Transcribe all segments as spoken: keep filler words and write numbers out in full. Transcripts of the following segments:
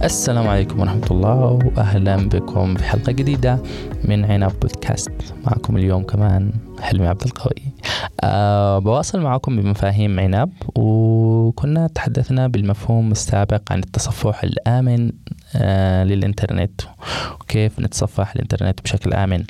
السلام عليكم ورحمة الله، وأهلا بكم في حلقة جديدة من عناب بودكاست. معكم اليوم كمان حلمي عبد القوي. أه بواصل معكم بمفاهيم عناب، وكنا تحدثنا بالمفهوم السابق عن التصفح الآمن أه للإنترنت، وكيف نتصفح الإنترنت بشكل آمن.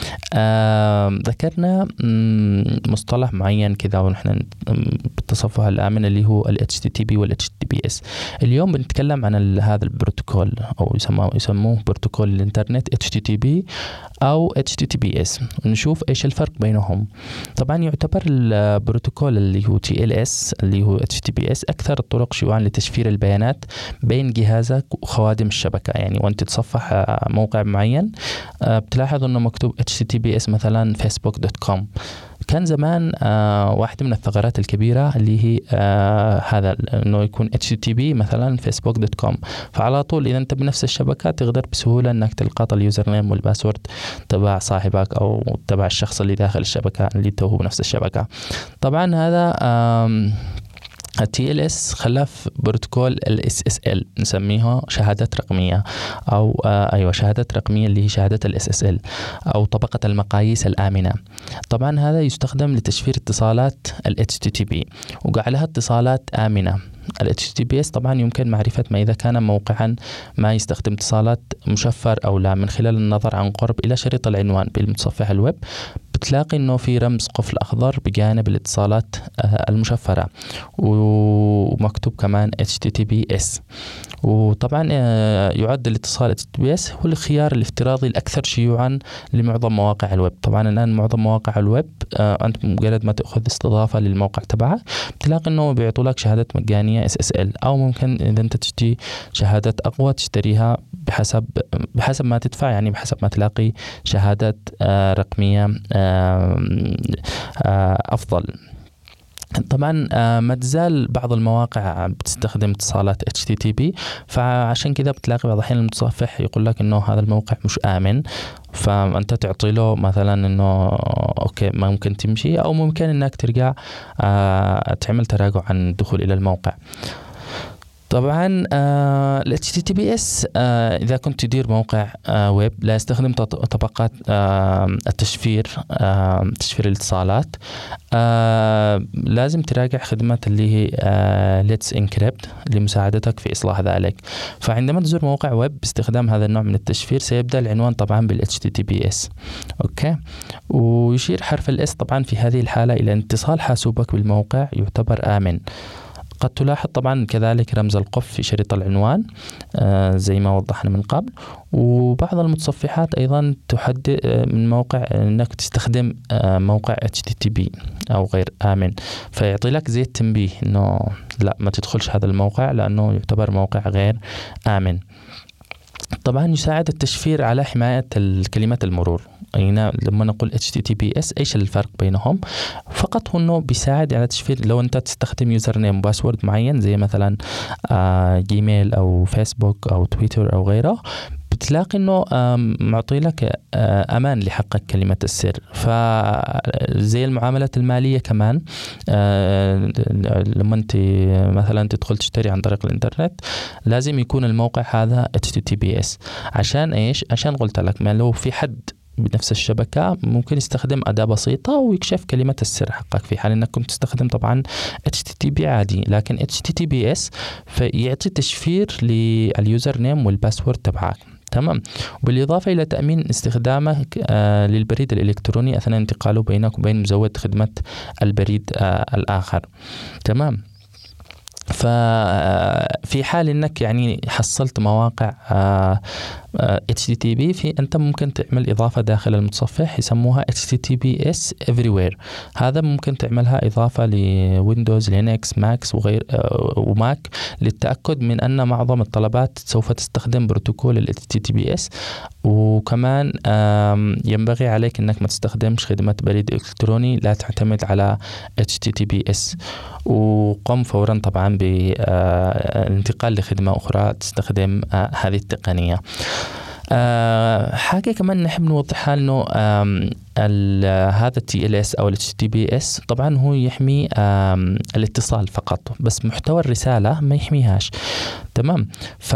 أه ذكرنا مصطلح معين كذا ونحن بالتصفح الآمن اللي هو ال إتش تي تي بي وال إتش تي بي إس. اليوم بنتكلم عن هذا البروتوكول، أو يسموه يسموه بروتوكول الإنترنت إتش تي تي بي أو إتش تي تي بي إس، ونشوف إيش الفرق بينهم. طبعا يعتبر البروتوكول اللي هو تي إل إس اللي هو إتش تي بي إس أكثر الطرق شيوعا لتشفير البيانات بين جهازك وخوادم الشبكة. يعني وأنت تصفح موقع معين بتلاحظ أنه مكتوب إتش تي تي بي إس مثلا فيسبوك دوت كوم. كان زمان آه واحدة من الثغرات الكبيرة اللي هي آه هذا انه يكون إتش تي تي بي مثلا فيسبوك دوت كوم، فعلى طول اذا انت بنفس الشبكة تقدر بسهولة انك تلقط اليوزر نيم والباسورد تبع صاحبك او تبع الشخص اللي داخل الشبكة اللي هو بنفس الشبكة. طبعا هذا آه ال تي إل إس خلف بروتوكول ال إس إس إل، نسميها شهادات رقمية أو آه أيوة شهادات رقمية اللي هي شهادة ال إس إس إل أو طبقة المقاييس الآمنة. طبعا هذا يستخدم لتشفير اتصالات ال إتش تي تي بي وجعلها اتصالات آمنة. ال إتش تي تي بي إس طبعا يمكن معرفة ما إذا كان موقعا ما يستخدم اتصالات مشفر أو لا من خلال النظر عن قرب إلى شريط العنوان بالمتصفح الويب. بتلاقي إنه في رمز قفل أخضر بجانب الاتصالات المشفرة ومكتوب كمان إتش تي تي بي إس. وطبعا يعد الاتصال إتش تي تي بي إس هو الخيار الافتراضي الأكثر شيوعا لمعظم مواقع الويب. طبعا الآن معظم مواقع الويب أنت مجرد ما تأخذ استضافة للموقع تبعك بتلاقي إنه بيعطوا لك شهادة مجانية إس إس إل، أو ممكن إذا أنت تشتري شهادات أقوى تشتريها بحسب بحسب ما تدفع، يعني بحسب ما تلاقي شهادات رقمية أفضل. طبعا ما تزال بعض المواقع بتستخدم اتصالات إتش تي تي بي، فعشان كذا بتلاقي بعض الأحيان المتصفح يقول لك إنه هذا الموقع مش آمن، فأنت تعطي له مثلا إنه أوكي ما ممكن تمشي، أو ممكن إنك ترجع تعمل تراجع عن الدخول إلى الموقع. طبعا آه ال إتش تي تي بي إس آه إذا كنت تدير موقع آه ويب لا يستخدم طبقات آه التشفير آه تشفير الاتصالات. آه لازم تراجع خدمة اللي هي آه Let's Encrypt لمساعدتك في إصلاح ذلك. فعندما تزور موقع ويب باستخدام هذا النوع من التشفير سيبدأ العنوان طبعا بال إتش تي تي بي إس. أوكي، ويشير حرف ال S طبعا في هذه الحالة إلى اتصال حاسوبك بالموقع يعتبر آمن. قد تلاحظ طبعا كذلك رمز القف في شريط العنوان آه زي ما وضحنا من قبل. وبعض المتصفحات أيضا تحدد من موقع أنك تستخدم آه موقع إتش تي تي بي أو غير آمن، فيعطي لك زي التنبيه أنه لا ما تدخلش هذا الموقع لأنه يعتبر موقع غير آمن. طبعا يساعد التشفير على حماية كلمات المرور. هنا لما نقول إتش تي تي بي إس ايش الفرق بينهم؟ فقط هو انه بيساعد على تشفير لو انت تستخدم يوزر نيم وباسورد معين زي مثلا آه جيميل او فيسبوك او تويتر او غيره، بتلاقي انه معطي لك امان لحقك كلمة السر. فزي المعاملات المالية كمان لما انت مثلا تدخل تشتري عن طريق الانترنت لازم يكون الموقع هذا إتش تي تي بي إس. عشان ايش؟ عشان قلت لك ما لو في حد بنفس الشبكة ممكن يستخدم أداة بسيطة ويكشف كلمة السر حقك في حال أنك كنت تستخدم طبعا إتش تي تي بي عادي. لكن إتش تي تي بي إس فيعطي تشفير لليوزر نيم والباسورد تبعك. تمام. بالإضافة إلى تأمين استخدامك آه للبريد الإلكتروني أثناء انتقاله بينك وبين مزود خدمة البريد آه الآخر. تمام. ففي حال انك يعني حصلت مواقع إتش تي تي بي في انت ممكن تعمل اضافه داخل المتصفح يسموها إتش تي تي بي إس everywhere. هذا ممكن تعملها اضافه لويندوز لينكس ماكس وغير وماك للتاكد من ان معظم الطلبات سوف تستخدم بروتوكول ال إتش تي تي بي إس. وكمان ينبغي عليك انك ما تستخدمش خدمه بريد الكتروني لا تعتمد على إتش تي تي بي إس، وقم فورا طبعا بالانتقال لخدمة أخرى تستخدم هذه التقنية. آه حاجة كمان نحب نوضحها إنه هذا التي ال اس أو ال اتش تي بي اس طبعا هو يحمي الاتصال فقط، بس محتوى الرسالة ما يحميهاش. تمام.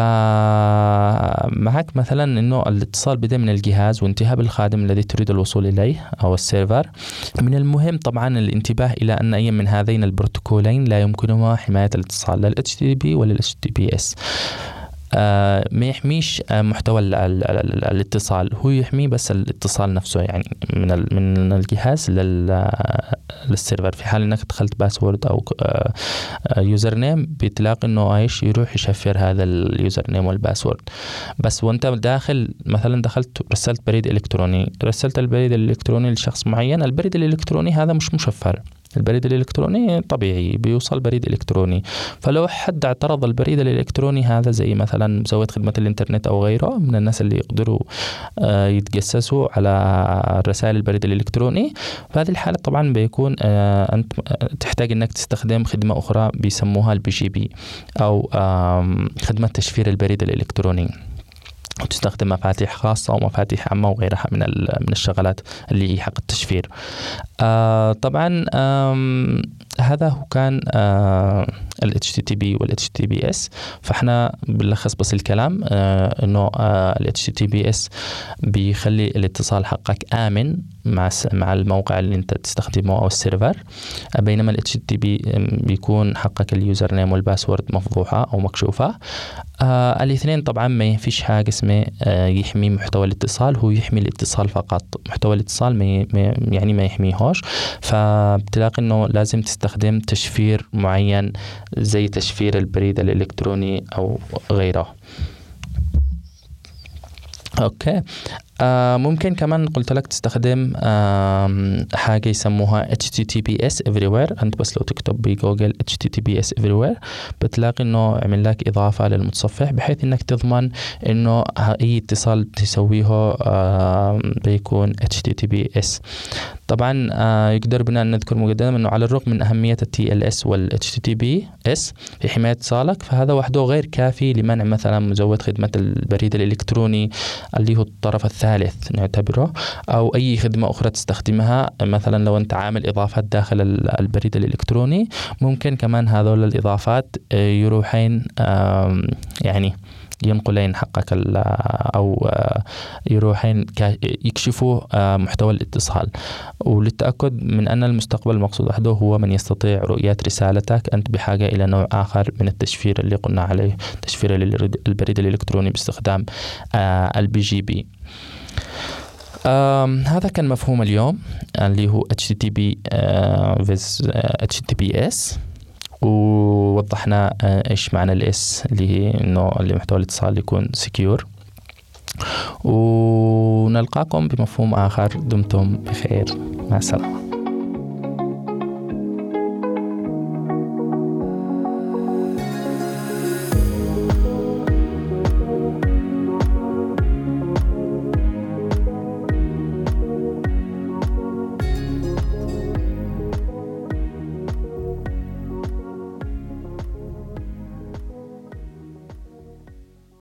فمعك مثلا إنه الاتصال بدأ من الجهاز وانتهى بالخادم الذي تريد الوصول إليه أو السيرفر، من المهم طبعا الانتباه إلى أن أي من هذين البروتوكولين لا يمكنهما حماية الاتصال، لا ال اتش تي بي ولا ال اتش تي بي اس. آه ما يحميش آه محتوى ال ال ال الاتصال، هو يحمي بس الاتصال نفسه، يعني من من الجهاز للسيرفر. في حال انك دخلت باسورد او آه آه يوزر نيم، بتلاقي انه ايش يروح يشفر هذا اليوزر نيم والباسورد. بس وانت داخل مثلا دخلت رسلت بريد الكتروني، رسلت البريد الالكتروني لشخص معين، البريد الالكتروني هذا مش مشفر، البريد الإلكتروني طبيعي بيوصل بريد إلكتروني. فلو حد اعترض البريد الإلكتروني هذا، زي مثلا مزود خدمة الإنترنت أو غيره من الناس اللي يقدروا يتجسسوا على رسائل البريد الإلكتروني، فهذه الحالة طبعا بيكون أنت تحتاج أنك تستخدم خدمة أخرى بيسموها البي جي بي أو خدمة تشفير البريد الإلكتروني، وتستخدم مفاتيح خاصة ومفاتيح عامة وغيرها من من الشغلات اللي هي حق التشفير. آه طبعا هذا هو كان آه ال اتش تي تي بي وال اتش تي بي اس. فاحنا بنلخص بس الكلام آه انه آه ال اتش تي بي اس بيخلي الاتصال حقك آمن مع مع الموقع اللي انت تستخدمه او السيرفر، بينما ال اتش تي تي بي بيكون حقك اليوزر نيم والباسورد مفضوحة او مكشوفة. آه الاثنين طبعا ما فيش حاجة اسمه آه يحمي محتوى الاتصال، هو يحمي الاتصال فقط، محتوى الاتصال ما يعني ما يحميهوش. فبتلاقي انه لازم تستخدم تشفير معين زي تشفير البريد الإلكتروني أو غيره. أوكي. آه ممكن كمان قلت لك تستخدم آه حاجة يسموها اتش تي تي بي اس everywhere. أنت بس لو تكتب بجوجل اتش تي تي بي اس everywhere بتلاقي إنه عمل لك إضافة للمتصفح، بحيث إنك تضمن إنه أي اتصال تسويه آه بيكون اتش تي تي بي اس. طبعا آه يقدر بنا أن نذكر مقدما إنه على الرغم من أهمية ال تي ال اس وال اتش تي تي بي اس في حماية اتصالك، فهذا وحده غير كافي لمنع مثلا مزود خدمة البريد الإلكتروني اللي هو الطرف الثالث نعتبره، أو أي خدمة أخرى تستخدمها. مثلا لو أنت عامل إضافات داخل البريد الإلكتروني، ممكن كمان هذول الإضافات يروحين يعني ينقلين حقك أو يروحين يكشفوا محتوى الاتصال. وللتأكد من أن المستقبل المقصود وحده هو من يستطيع رؤية رسالتك، أنت بحاجة إلى نوع آخر من التشفير اللي قلنا عليه، تشفير البريد الإلكتروني باستخدام البي جي بي. هذا كان مفهوم اليوم اللي هو اتش تي تي بي فيز اتش تي بي اس، ووضحنا ايش معنى الاس اللي هي انه اللي محتوى الاتصال يكون سكيور. ونلقاكم بمفهوم آخر، دمتم بخير، مع السلامة.